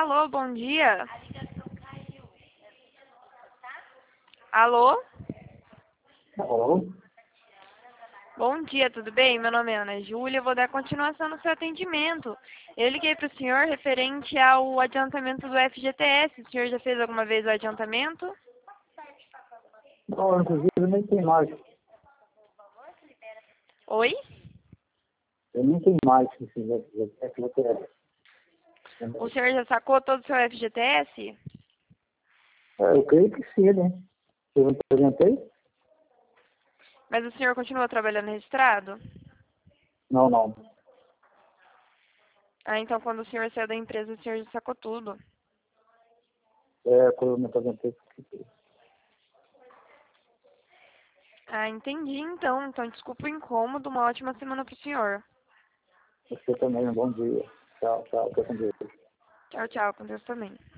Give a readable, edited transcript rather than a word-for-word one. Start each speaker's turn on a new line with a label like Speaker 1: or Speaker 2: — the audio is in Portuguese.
Speaker 1: Alô, bom dia. Alô?
Speaker 2: Alô?
Speaker 1: Bom dia, tudo bem? Meu nome é Ana Júlia, eu vou dar continuação no seu atendimento. Eu liguei para o senhor referente ao adiantamento do FGTS. O senhor já fez alguma vez o adiantamento?
Speaker 2: Não, inclusive nem tem mais.
Speaker 1: Oi?
Speaker 2: Eu nem tenho mais esse FGTS.
Speaker 1: O senhor já sacou todo o seu FGTS?
Speaker 2: Eu creio que sim, né? Eu não apresentei?
Speaker 1: Mas o senhor continua trabalhando registrado?
Speaker 2: Não, não.
Speaker 1: Ah, então quando o senhor saiu da empresa, o senhor já sacou tudo.
Speaker 2: Quando eu me apresentei.
Speaker 1: Ah, entendi então. Então desculpa o incômodo, uma ótima semana para o senhor.
Speaker 2: Você também, um bom dia. Tchau, tchau. Fica com Deus.
Speaker 1: Tchau, tchau, com Deus também.